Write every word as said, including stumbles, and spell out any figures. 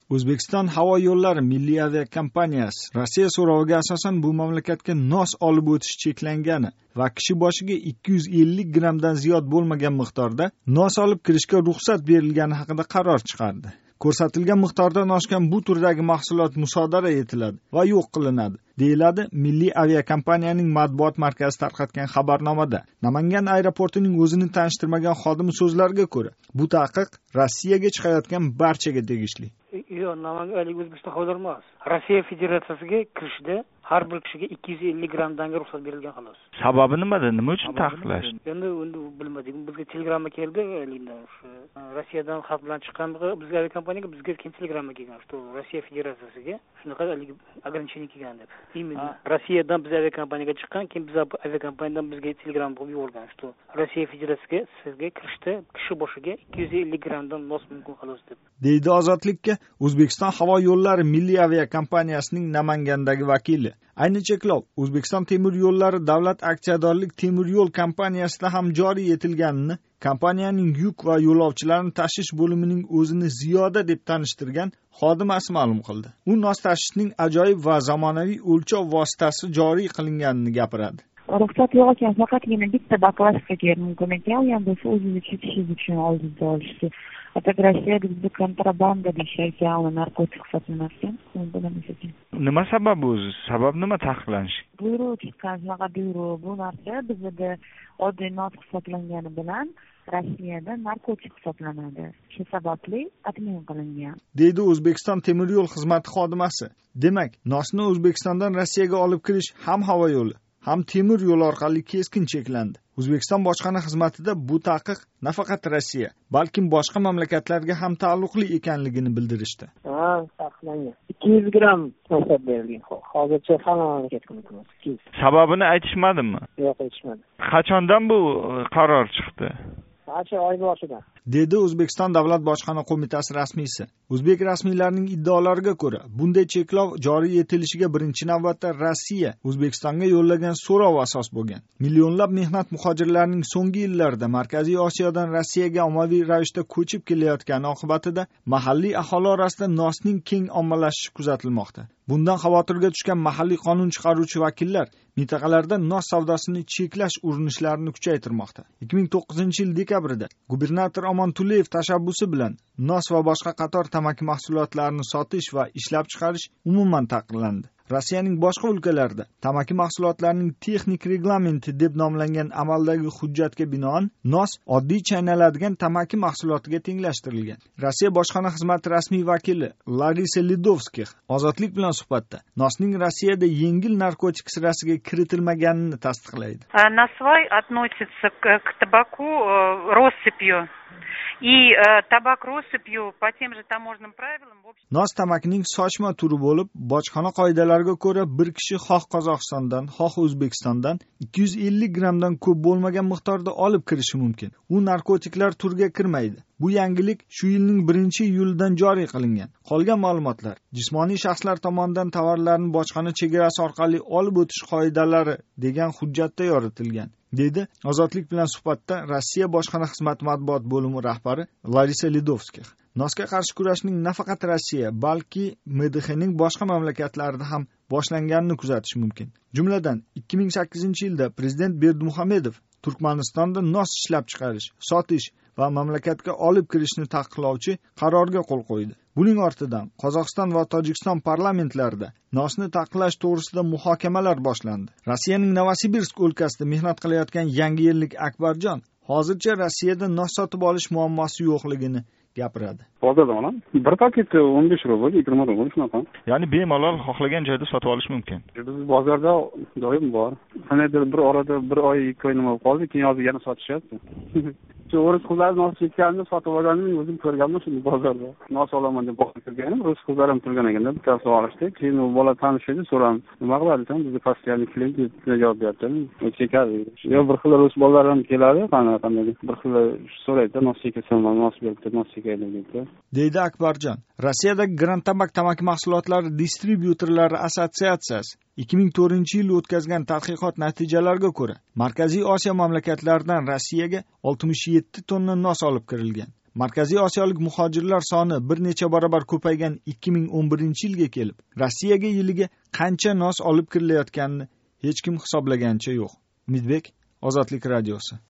O'zbekiston havo yo'llari milliy aviakompaniyasi Rossiya so'roviga asosan bu mamlakatga nos olib o'tish cheklangani va kishi boshiga ikki yuz ellik grammdan ziyod bo'lmagan miqdorda nos olib kirishga ruxsat berilgani haqida qaror chiqardi. Ko'rsatilgan miqdordan oshgan bu turdagi mahsulot musodara etiladi va yo'q qilinadi, deyiladi Milliy aviakompaniyaning matbuot markazi tarqatgan xabarnomada. Namangan aeroportining o'zini tanishtirmagan xodimi so'zlariga ko'ra, bu taqiq Rossiyaga chiqayotgan barchaga tegishli. Yo'q, Namangan O'zbekiston havo yo'llari emas. Rossiya Federatsiyasiga kirishda har bir kishiga ikki yuz ellik grammdan ruxsat berilgan xolos. Sababi nimada? Nima uchun taqiqlash? Endi uni bilmadik. Bizga telegramma keldi, Rossiyadan xat bilan chiqqan bizga aviakompaniyaga bizga keyin telegramma kelgan, что Rossiya Federatsiyasiga shunaqa ограничение kelgan deb. Именно Rossiyadan biz aviakompaniyaga chiqqan, keyin biz aviakompaniyadan bizga telegramma bo'lib yuborgan, что Rossiya Federatsiyasiga sizga kirishda kishi boshiga ikki yuz ellik grammdan nos mumkin xolos deb. Deydi Ozodlikka O'zbekiston havo yo'llari milliy aviakompaniyasining Namangandagi vakili. Ayni cheklov O'zbekiston temir yo'llari davlat aksiyadorlik temir yo'l kompaniyasida ham joriy etilganini, kompaniyaning yuk va yo'lovchilarni tashish bo'limining o'zini ziyoda deb tanishtirgan xodimasi ma'lum qildi. U nos tashishning ajoyib va zamonaviy o'lchov vositasi joriy qilinganini gapiradi. Ruxsat yo'q ekan, faqatgina bitta baklashkaga mumkin ekan, u ham bo'lsa o'zingiz chetishingiz uchun oldinda olishingiz. Rossiyada bizda kontrabanda deyishgan, uni narkotik hisoblanarkan, uni bilamiz ekan. Nima sabab o'zi? Sabab nima taqiqlanish? Buyruq chiqqan, shunaqa buyruq. Bu narsa bizda oddiy nos hisoblangani bilan Rossiyada narkotik hisoblanadi. Shu sababli admin qilingan. Deydi O'zbekiston temir yo'l xizmati xodimasi. Demak, nosni O'zbekistondan Rossiyaga olib kirish ham havo yo'li, ham temir yo'l orqali keskin cheklandi. O'zbekiston bojxona xizmatida bu taqiq nafaqat Rossiya, balkim boshqa mamlakatlarga ham taalluqli ekanligini bildirishdi. Ha, taqiqlangan. ikki yuz gramm hisob berilgan. Hozircha hamma mamlakatga mumkin. Sababini aytishmadimi? Yo'q, aytishmadi. Qachondan bu qaror chiqdi? Qancha oy boshidan. Dedi O'zbekiston Davlat bojxona qo'mitasi rasmiysi. O'zbek rasmiylarining iddaolariga ko'ra, bunday cheklov joriy etilishiga birinchi navbatda Rossiya O'zbekistonga yo'llagan so'rov asos bo'lgan. Millionlab mehnat muhojirlarining so'nggi yillarda Markaziy Osiyodan Rossiyaga ommaviy ravishda ko'chib kelayotgani oqibatida mahalliy aholi orasida nosning keng ommalashishi kuzatilmoqda. Bundan xavotirga tushgan mahalliy qonun chiqaruvchi vakillar mintaqalarda nos savdosini cheklash urinishlarini kuchaytirmoqda. ikki ming to'qqizinchi yil dekabrida gubernator Omontuleyev tashabbusi bilan nos va boshqa qator tamaki mahsulotlarini sotish va ishlab chiqarish umuman taqiqlandi. Rossiyaning boshqa o'lkalarida tamaki mahsulotlarining texnik reglamenti deb nomlangan amaldagi hujjatga binoan nos oddiy chaynaladigan tamaki mahsulotiga tenglashtirilgan. Rossiya bojxona xizmati rasmiy vakili Larisa Lidovskih Ozodlik bilan suhbatda nosning Rossiyada yengil narkotik sirasiga kiritilmaganini tasdiqlaydi. Насвай относится к табаку россыпью. И табак россыпью по тем же таможенным правилам. Nos tamakining sochma turi bo'lib, bojxona qoidalariga ko'ra bir kishi xoh Qozog'istondan, xoh O'zbekistondan ikki yuz ellik grammdan ko'p bo'lmagan miqdorda olib kirishi mumkin. U narkotiklar turiga kirmaydi. Bu yangilik shu yilning birinchi iyulidan joriy qilingan. Qolgan ma'lumotlar jismoniy shaxslar tomonidan tovarlarni bojxona chegarasi orqali olib o'tish qoidalari degan hujjatda yoritilgan. Dedi Ozodlik bilan suhbatda Rossiya bojxona xizmati matbuot bo'limi rahbari Larisa Lidovskih. Nosga qarshi kurashning nafaqat Rossiya, balki M D Xning boshqa mamlakatlarida ham boshlanganini kuzatish mumkin. Jumladan, ikki ming sakkizinchi yilda prezident Berdimuhamedov Turkmanistonda nos ishlab chiqarish, sotish va mamlakatga olib kirishni taqiqlovchi qarorga qo'l qo'ydi. Buning ortidan Qozog'iston va Tojikiston parlamentlarida nosni taqiqlash to'g'risida muhokamalar boshlandi. Rossiyaning Novosibirsk o'lkasida mehnat qilayotgan yangi yillik Akbarjon hozircha Rossiyada nos sotib olish muammosi yo'qligini gapiradi. Bozorda olam. Bir paket o'n besh rubl, yigirma rubl shunaqa. Ya'ni bemalol xohlagan joyda sotib olish mumkin. Biz bozorda doim bor. Qanaydir bir orada bir oy, ikki oy nima qoldi, keyin hozir yana sotishyapti. Shu o'ris qizlar nos chekkanini sotib olganimni o'zim ko'rganman shu bozorda. Nos olaman deb borib kirganim, o'ris qizlar ham turgan ekanda, bittasi olishdi. Keyin u bola tanishdi, so'ram, nima qiladi desam, bizga postoyanniy klient deb javob berdi. Chekadi. Yo bir xil o'ris bolalar ham keladi, qanday bir xil so'raydi, nos chekasan, nos berdi, nos chekaydi deb. Deydi Akbarjon. Rossiyadagi Grand Tabak tamaki mahsulotlari distribyutorlari assotsiatsiyasi ikki ming to'rtinchi yil o'tkazgan tadqiqot natijalariga ko'ra, Markaziy Osiyo mamlakatlaridan Rossiyaga oltmish yetti tonna nos olib kirilgan. Markaziy Osiyolik muhojirlar soni bir necha barobar ko'paygan ikki ming o'n birinchi yilga kelib, Rossiyaga yiliga qancha nos olib kirilayotganini hech kim hisoblaganicha yo'q. Umidbek, Ozodlik radiosi.